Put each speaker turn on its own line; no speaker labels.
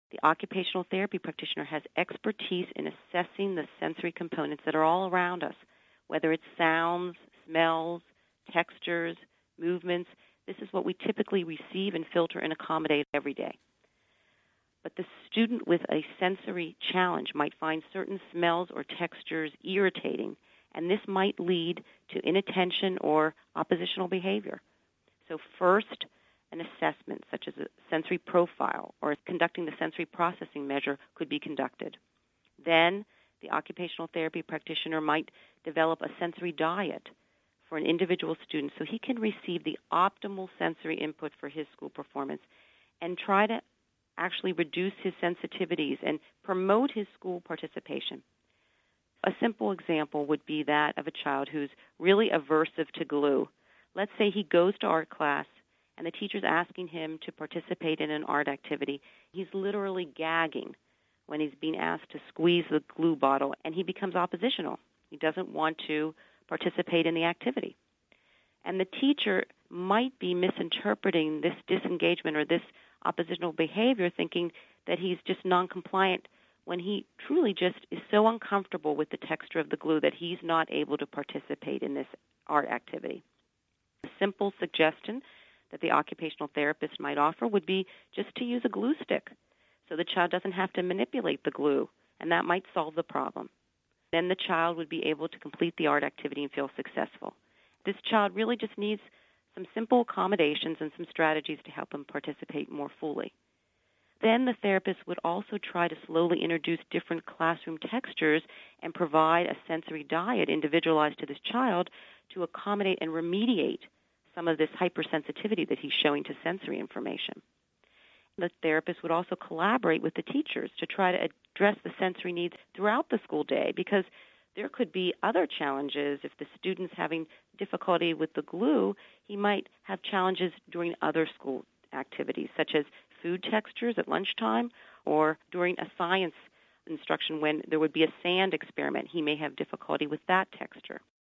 The occupational therapy practitioner has expertise in assessing the sensory components that are all around us, whether it's sounds, smells, textures, movements. This is what we typically receive and filter and accommodate every day. But the student with a sensory challenge might find certain smells or textures irritating, and this might lead to inattention or oppositional behavior. So first, an assessment such as a sensory profile or conducting the sensory processing measure could be conducted. Then the occupational therapy practitioner might develop a sensory diet for an individual student so he can receive the optimal sensory input for his school performance and try to actually reduce his sensitivities and promote his school participation. A simple example would be that of a child who's really aversive to glue. Let's say he goes to art class and the teacher's asking him to participate in an art activity. He's literally gagging when he's being asked to squeeze the glue bottle, and he becomes oppositional. He doesn't want to participate in the activity. And the teacher might be misinterpreting this disengagement or this oppositional behavior, thinking that he's just non-compliant when he truly just is so uncomfortable with the texture of the glue that he's not able to participate in this art activity. A simple suggestion that the occupational therapist might offer would be just to use a glue stick so the child doesn't have to manipulate the glue, and that might solve the problem. Then the child would be able to complete the art activity and feel successful. This child really just needs some simple accommodations and some strategies to help him participate more fully. Then the therapist would also try to slowly introduce different classroom textures and provide a sensory diet individualized to this child to accommodate and remediate some of this hypersensitivity that he's showing to sensory information. The therapist would also collaborate with the teachers to try to address the sensory needs throughout the school day, because there could be other challenges. If the student's having difficulty with the glue, he might have challenges during other school activities, such as food textures at lunchtime or during a science instruction when there would be a sand experiment. He may have difficulty with that texture.